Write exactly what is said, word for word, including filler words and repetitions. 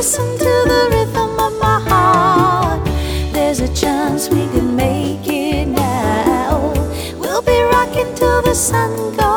listen to the rhythm of my heart. There's a chance we can make it now. We'll be rocking till the sun goes